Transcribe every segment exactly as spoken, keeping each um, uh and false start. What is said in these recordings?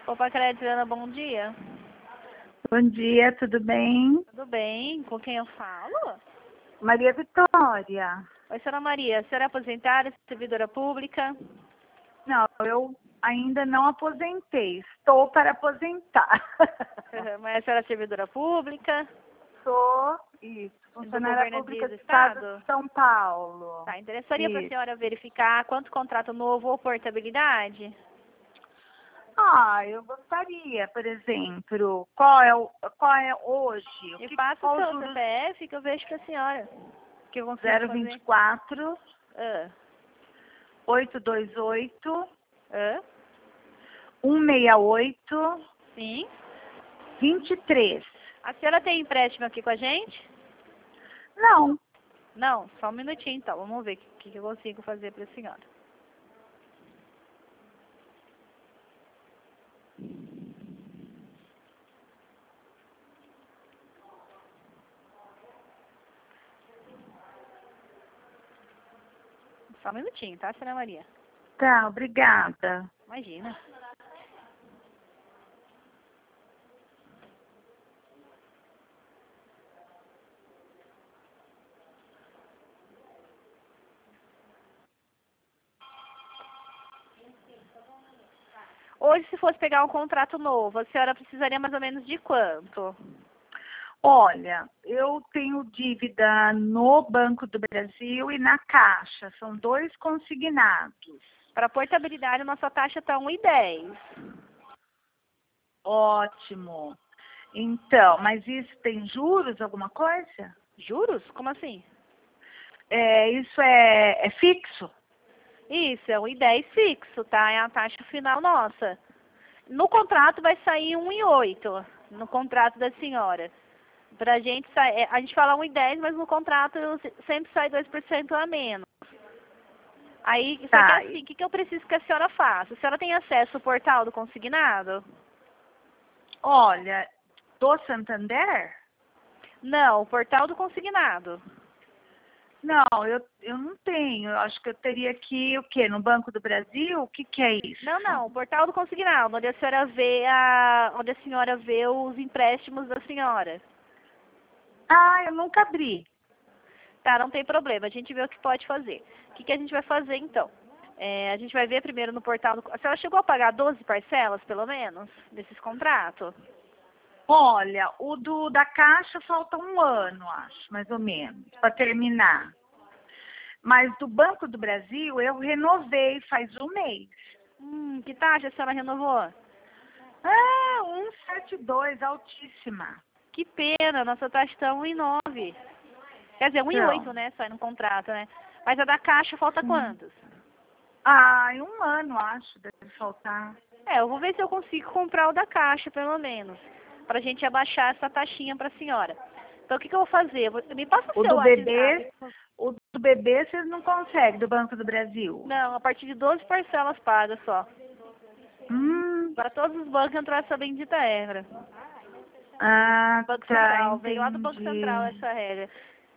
Opa, Crédito, bom dia. Bom dia, tudo bem? Tudo bem? Com quem eu falo? Maria Vitória. Oi, senhora Maria. A senhora é aposentada, servidora pública? Não, eu ainda não aposentei. Estou para aposentar. Mas a senhora é servidora pública? Sou, isso, Do funcionária governo pública do do Estado Estado? de São Paulo. Tá, interessaria para a Isso. senhora verificar quanto contrato novo ou portabilidade? Ah, eu gostaria, por exemplo, qual é, o, qual é hoje? O Me que, passa o qual os seu juros? C P F que eu vejo para a senhora. Que eu consigo zero vinte e fazer. quatro, Ah, oitocentos e vinte e oito, ah, cento e sessenta e oito, sim. vinte e três. A senhora tem empréstimo aqui com a gente? Não. Não, só um minutinho então. Vamos ver o que, que eu consigo fazer para a senhora. Só um minutinho, tá, senhora Maria? Tá, obrigada. Imagina. Hoje, se fosse pegar um contrato novo, a senhora precisaria mais ou menos de quanto? Olha, eu tenho dívida no Banco do Brasil e na Caixa. São dois consignados. Para portabilidade, nossa taxa está um e dez. Ótimo. Então, mas isso tem juros, alguma coisa? Juros? Como assim? É, isso é, é fixo? Isso, é um e dez fixo, tá? É a taxa final nossa. No contrato vai sair um e oito, no contrato da senhora. Pra gente, sai, é, a gente fala um e dez, mas no contrato sempre sai dois por cento a menos. Aí, só que Tá. assim, o que, que eu preciso que a senhora faça? A senhora tem acesso ao portal do consignado? Olha, do Santander? Não, o portal do consignado. Não, eu, eu não tenho. Eu acho que eu teria que ir o quê? No Banco do Brasil? O que, que é isso? Não, não, o portal do consignado, onde a senhora vê a, onde a senhora vê os empréstimos da senhora. Ah, eu nunca abri. Tá, não tem problema, a gente vê o que pode fazer. O que, que a gente vai fazer então? É, a gente vai ver primeiro no portal do... A senhora chegou a pagar doze parcelas, pelo menos, desses contratos? Olha, o do da Caixa falta um ano, acho, mais ou menos, para terminar. Mas do Banco do Brasil eu renovei faz um mês. Hum, que taxa a senhora renovou? Ah, cento e setenta e dois, altíssima. Que pena, nossa taxa está um e nove. Quer dizer, um e oito, Então, né, sai no contrato, né? Mas a da Caixa falta sim. quantos? Ah, em um ano, acho, deve faltar. É, eu vou ver se eu consigo comprar o da Caixa, pelo menos, pra gente abaixar essa taxinha pra senhora. Então, o que, que eu vou fazer? Eu vou- Me passa o O seu do WhatsApp. bebê, o do bebê vocês não conseguem, do Banco do Brasil. Não, a partir de doze parcelas pagas só. Hum, Para todos os bancos entrou essa bendita regra. ah, Banco tá, Central, veio lá do Banco Central entendi. essa regra.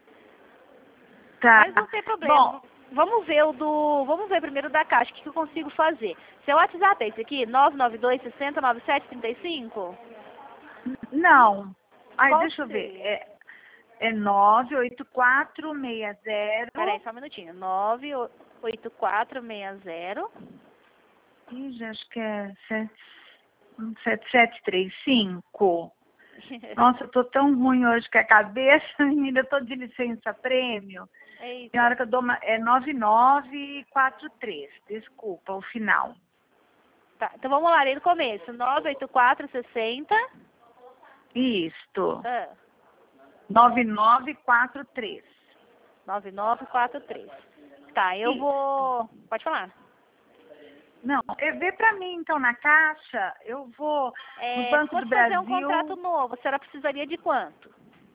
Tá. Mas não tem problema. Bom, Vamos ver o do. Vamos ver primeiro o da Caixa, o que, que eu consigo fazer. Seu WhatsApp é esse aqui? nove nove dois, seis zero, nove sete três cinco? não. Ai, Qual deixa eu ver. seria? É, é nove oito quatro seis Peraí, zero. só um minutinho. nove oito quatro seis zero. Ih, já acho que é sete sete três cinco. Nossa, eu tô tão ruim hoje com a cabeça, ainda tô de licença prêmio. Tem hora Eita. que eu dou uma, é nove nove quatro três, desculpa, o final. Tá, então vamos lá, desde o começo. nove oito quatro seis zero. Isto, Ah, nove nove quatro três. nove nove quatro três. Tá, eu Isso. vou. Pode falar. Não, é, vê pra mim então na caixa, eu vou no É, se Banco do fosse fazer um contrato Brasil. novo, a senhora precisaria de quanto?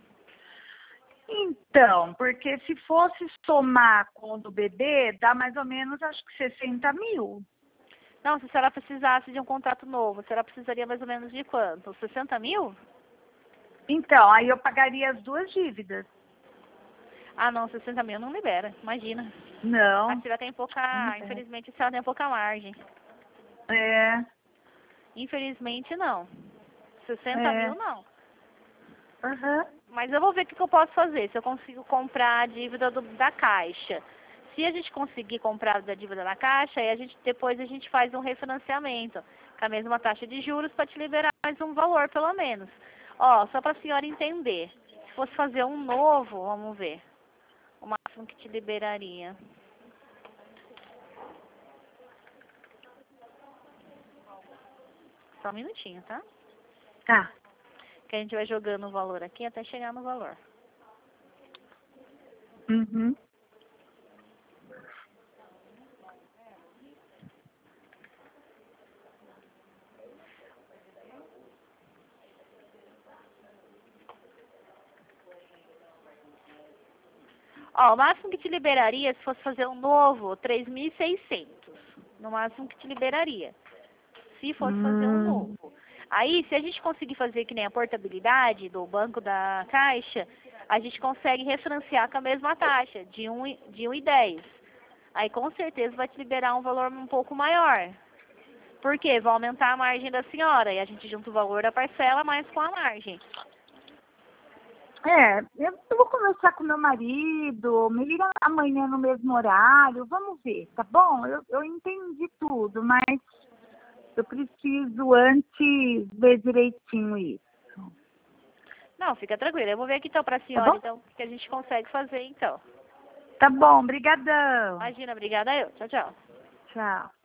Então, porque se fosse somar com o do bebê, dá mais ou menos, acho que sessenta mil. Não, se a senhora precisasse de um contrato novo, a senhora precisaria mais ou menos de quanto? sessenta mil? Então, aí eu pagaria as duas dívidas. Ah, não, sessenta mil não libera, imagina. A Não, senhora tem não pouca, libera. infelizmente a senhora tem pouca margem. É, Infelizmente, não. sessenta É. mil, não. Aham. Mas eu vou ver o que, que eu posso fazer, se eu consigo comprar a dívida do, da Caixa. Se a gente conseguir comprar da dívida da Caixa, aí a gente, depois a gente faz um refinanciamento com a mesma taxa de juros para te liberar mais um valor, pelo menos. Ó, só para a senhora entender. Se fosse fazer um novo, vamos ver. O máximo que te liberaria. Só um minutinho, tá? Tá. Que a gente vai jogando o valor aqui até chegar no valor. Uhum. Ó, o máximo que te liberaria, se fosse fazer um novo, três mil e seiscentos. No máximo que te liberaria. Se fosse fazer um Hum. novo. Aí, se a gente conseguir fazer que nem a portabilidade do banco da Caixa, a gente consegue refinanciar com a mesma taxa, de um, de um e dez. Aí, com certeza, vai te liberar um valor um pouco maior. Por quê? Vai aumentar a margem da senhora. E a gente junta o valor da parcela mais com a margem. É, eu eu vou conversar com meu marido, me liga amanhã no mesmo horário, vamos ver, tá bom? Eu, eu entendi tudo, mas eu preciso antes ver direitinho isso, Não, fica tranquila. Eu vou ver aqui então pra tá senhora, bom? então, o que a gente consegue fazer, então. Tá bom, brigadão. Imagina, obrigada eu. Tchau, tchau. Tchau.